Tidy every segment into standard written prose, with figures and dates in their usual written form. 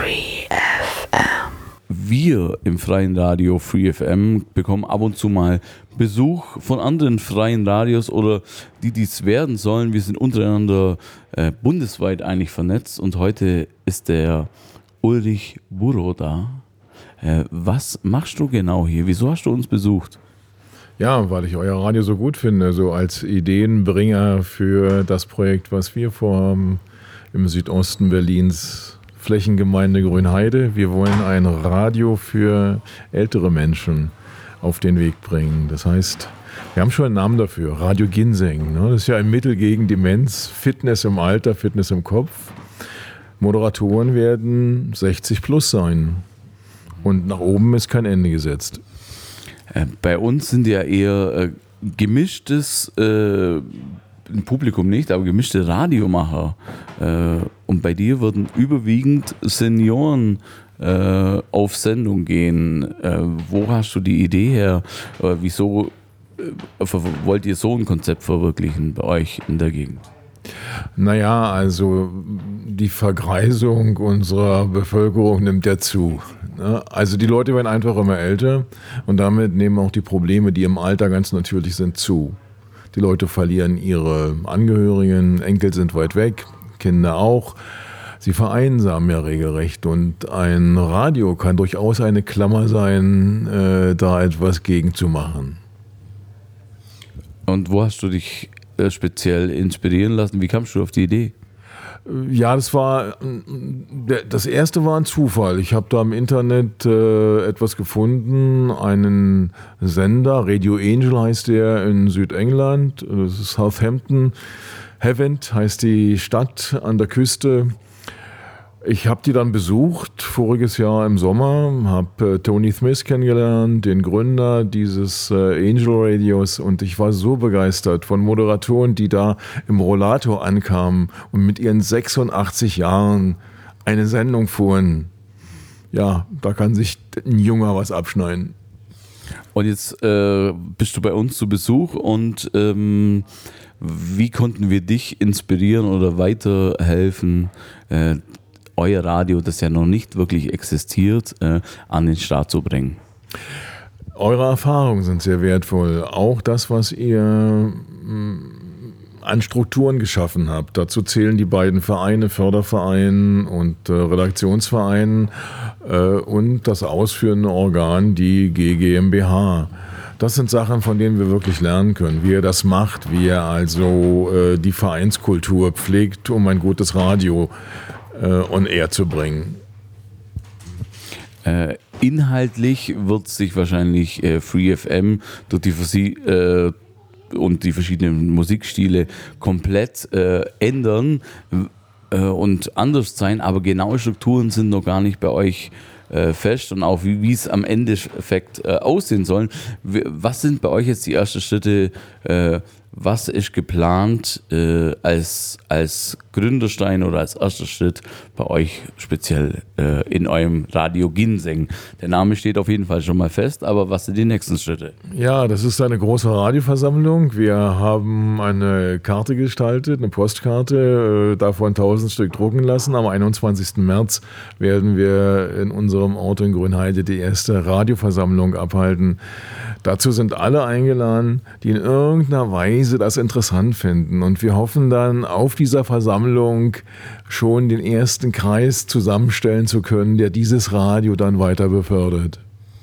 Free FM. Wir im freien Radio Free FM bekommen ab und zu mal Besuch von anderen freien Radios oder die es werden sollen. Wir sind untereinander bundesweit eigentlich vernetzt und heute ist der Ulrich Burrow da. Was machst du genau hier? Wieso hast du uns besucht? Ja, weil ich euer Radio so gut finde, so als Ideenbringer für das Projekt, was wir vorhaben im Südosten Berlins, Flächengemeinde Grünheide. Wir wollen ein Radio für ältere Menschen auf den Weg bringen. Das heißt, wir haben schon einen Namen dafür, Radio Ginseng. Ne? Das ist ja ein Mittel gegen Demenz, Fitness im Alter, Fitness im Kopf. Moderatoren werden 60 plus sein und nach oben ist kein Ende gesetzt. Bei uns sind ja eher gemischtes Publikum nicht, aber gemischte Radiomacher. Und bei dir würden überwiegend Senioren auf Sendung gehen. Wo hast du die Idee her? Wieso wollt ihr so ein Konzept verwirklichen bei euch in der Gegend? Naja, also die Vergreisung unserer Bevölkerung nimmt ja zu. Also die Leute werden einfach immer älter und damit nehmen auch die Probleme, die im Alter ganz natürlich sind, zu. Die Leute verlieren ihre Angehörigen, Enkel sind weit weg, Kinder auch. Sie vereinsamen ja regelrecht und ein Radio kann durchaus eine Klammer sein, da etwas gegen zu machen. Und wo hast du dich speziell inspirieren lassen? Wie kamst du auf die Idee? Ja, das erste war ein Zufall. Ich habe da im Internet etwas gefunden, einen Sender, Radio Angel heißt der in Südengland, das ist Southampton, Havant heißt die Stadt an der Küste. Ich habe die dann besucht, voriges Jahr im Sommer, habe Tony Smith kennengelernt, den Gründer dieses Angel Radios und ich war so begeistert von Moderatoren, die da im Rollator ankamen und mit ihren 86 Jahren eine Sendung fuhren. Ja, da kann sich ein Junger was abschneiden. Und jetzt bist du bei uns zu Besuch und wie konnten wir dich inspirieren oder weiterhelfen, euer Radio, das ja noch nicht wirklich existiert, an den Start zu bringen? Eure Erfahrungen sind sehr wertvoll. Auch das, was ihr an Strukturen geschaffen habt. Dazu zählen die beiden Vereine, Förderverein und Redaktionsverein und das ausführende Organ, die GmbH. Das sind Sachen, von denen wir wirklich lernen können, wie ihr das macht, wie ihr also die Vereinskultur pflegt, um ein gutes Radio on air zu bringen. Inhaltlich wird sich wahrscheinlich Free FM durch die und die verschiedenen Musikstile komplett ändern und anders sein, aber genaue Strukturen sind noch gar nicht bei euch fest und auch wie es am Endeffekt aussehen soll. Was sind bei euch jetzt die ersten Schritte? Was ist geplant als Gründerstein oder als erster Schritt bei euch speziell in eurem Radio Ginseng? Der Name steht auf jeden Fall schon mal fest, aber was sind die nächsten Schritte? Ja, das ist eine große Radioversammlung. Wir haben eine Karte gestaltet, eine Postkarte, davon 1000 Stück drucken lassen. Am 21. März werden wir in unserem Ort in Grünheide die erste Radioversammlung abhalten. Dazu sind alle eingeladen, die in irgendeiner Weise das interessant finden. Und wir hoffen dann auf dieser Versammlung schon den ersten Kreis zusammenstellen zu können, der dieses Radio dann weiter befördert.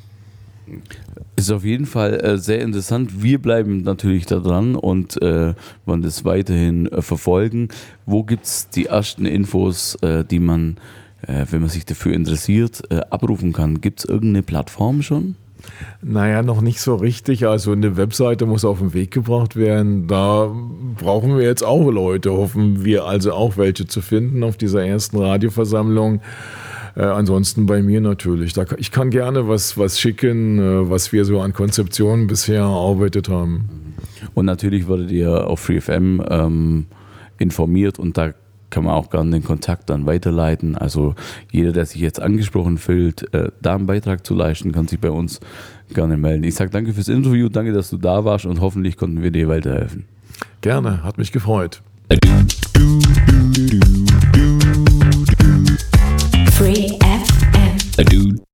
Ist auf jeden Fall sehr interessant. Wir bleiben natürlich da dran und wollen das weiterhin verfolgen. Wo gibt es die ersten Infos, die man, wenn man sich dafür interessiert, abrufen kann? Gibt es irgendeine Plattform schon? Naja, noch nicht so richtig. Also eine Webseite muss auf den Weg gebracht werden. Da brauchen wir jetzt auch Leute. Hoffen wir also auch welche zu finden auf dieser ersten Radioversammlung. Ansonsten bei mir natürlich. Ich kann gerne was schicken, was wir so an Konzeptionen bisher erarbeitet haben. Und natürlich werdet ihr auf Free FM informiert und da kann man auch gerne den Kontakt dann weiterleiten. Also jeder, der sich jetzt angesprochen fühlt, da einen Beitrag zu leisten, kann sich bei uns gerne melden. Ich sage danke fürs Interview, danke, dass du da warst und hoffentlich konnten wir dir weiterhelfen. Gerne, hat mich gefreut. Free DFM. A dude.